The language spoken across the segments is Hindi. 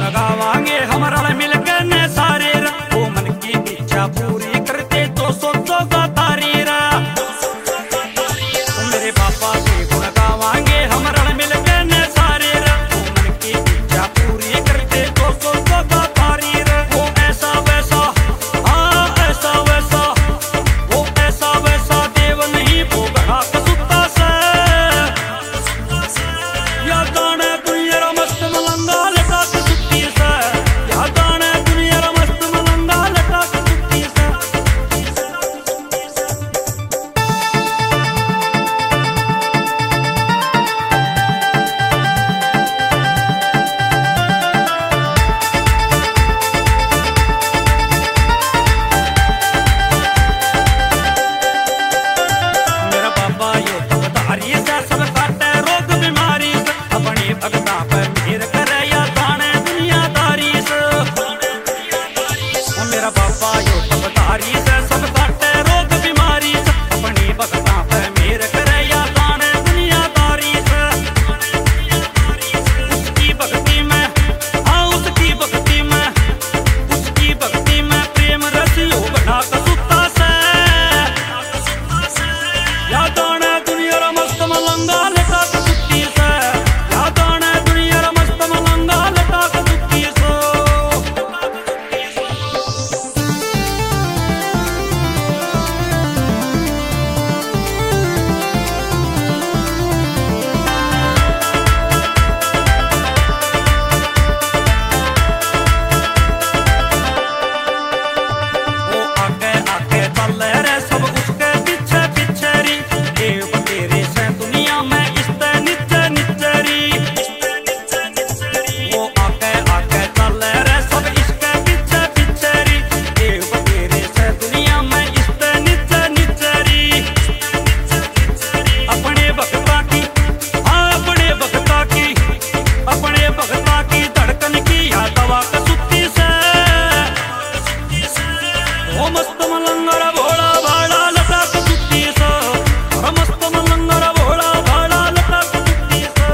गुण गावांगे हम रल मिल के ने सारे रा, वो मन की इच्छा पूरी करते तो सोचो का तारी रा। मेरे पापा के गुण गावांगे हम रल मिल के ने सारे रा, वो मन की इच्छा पूरी करते तो सोचो का तारी रा। वो ऐसा वैसा हाँ ऐसा वैसा, वो ऐसा वैसा देव नहीं वो बड़ा कसुत्ता से। या गाने दुनिया रा मस्त मलंगा लटा के सुत्ती से, या गाने दुनिया रा मस्त मलंगा लटा के सुत्ती से। मेरा बाबा यो भगतारी से सब काटे रोग बीमारी से, अपनी भगता पर मेहर करे या दाने दुनियादारी से। मेरा बाबा यो भगतारी से सब काटे रोग बीमारी से, अपनी भगता पर मेहर करे या दाने दुनियादारी से। उसकी भक्ति में हाँ उसकी भक्ति में, उसकी भक्ति में प्रेम रस यो बना कसुत्ता से। या दाने दुनिया रा मस्त मलंगा लटा के सुत्ती से, या दाने दुनिया रा मस्त मलंगा लटा के सुत्ती से। वो आगे आगे चल रे सब उसके पीछे पीछे री, देव तेरे से दुनिया में इसते नीचे नीचे री। वो आगे आगे चल रे सब इसके पीछे पीछे री, देव तेरे से दुनिया में इसते नीचे नीचे री। अपने भक्ता की हाँ अपने भक्ता की, अपने भक्ता की धड़कन की या दवा कसुत्ती से। वो मस्त मलंगरा भोला भाड़ा लटा के सुत्ती से, वो मस्त मलंगरा भोला भाड़ा लटा के सुत्ती से।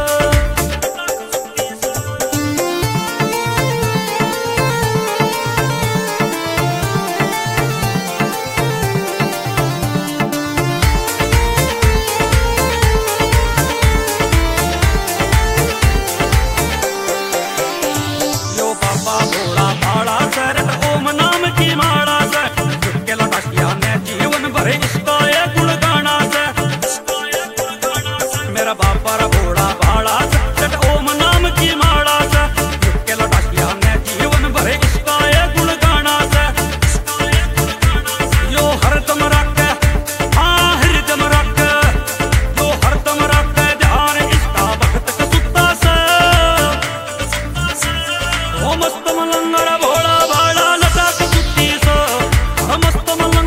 यो बाबा भोला भाड़ा सर ओम नाम की माड़ा से, झुक के लटा किया ने जीवन भरे इसका ये गुण गाना से। मेरा बाबा रा भोला भाड़ा से ओम नाम की माड़ा से, झुक के लटा किया ने जीवन भरे इसका ये गुण गाना से। यो हरदम रखे हाँ हरदम रखे, यो हरदम रखे ध्यान इसका भक्त कसुत्ता से। वो मस्त मलंगरा भोला भाड़ा लटा के सुत्ती से, वो मस्त मलंगरा